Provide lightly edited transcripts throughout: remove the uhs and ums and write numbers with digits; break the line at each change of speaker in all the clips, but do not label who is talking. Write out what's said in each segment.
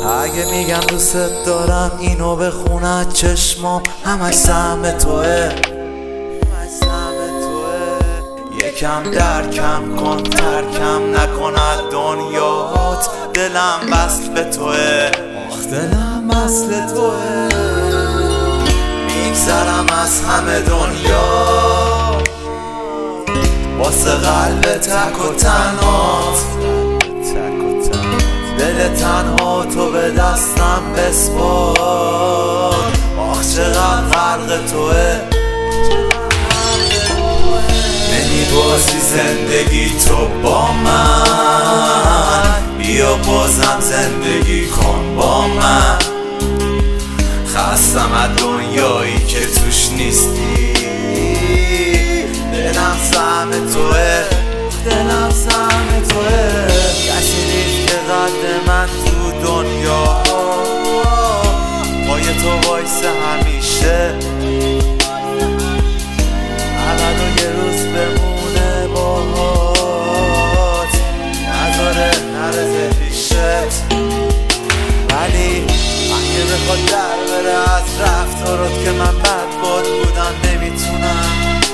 اگه میگم دوست دارم اینو بخونم چشمام همش سهم توه، یکم درکم کن ترکم نکند دنیات، دلم وصل به توه، دلم وصل توه. میگذرم از همه دنیا واسه قلب تک و تنهات، دل تنها تو به دستم بسپار. آخ چقدر غرق توه، نمیبازی زندگی تو با من، بیا بازم زندگی کن با من. خستم از دنیایی که توش نیستی، دلم سهم توه، دلم سهم توه. کسی نیست که قد من تو دنیا پای تو وایسه همیشه، ابد و یه روز بمونه باهات، نذاره نرزه پیشت. ولی اگه بخواد در بره از رفتارات که من بد باد بودم نمیتونم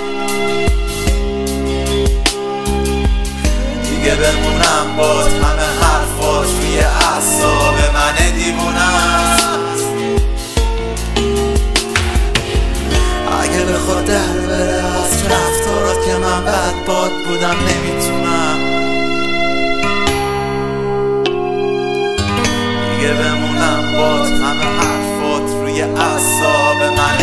دیگه بمونم باد. همه حرفات روی اعصاب من دیوونم. اگه بخواد در بره از رفتارات که من بد باد بودم نمیتونم دیگه بمونم باد. همه حرفات روی اعصاب من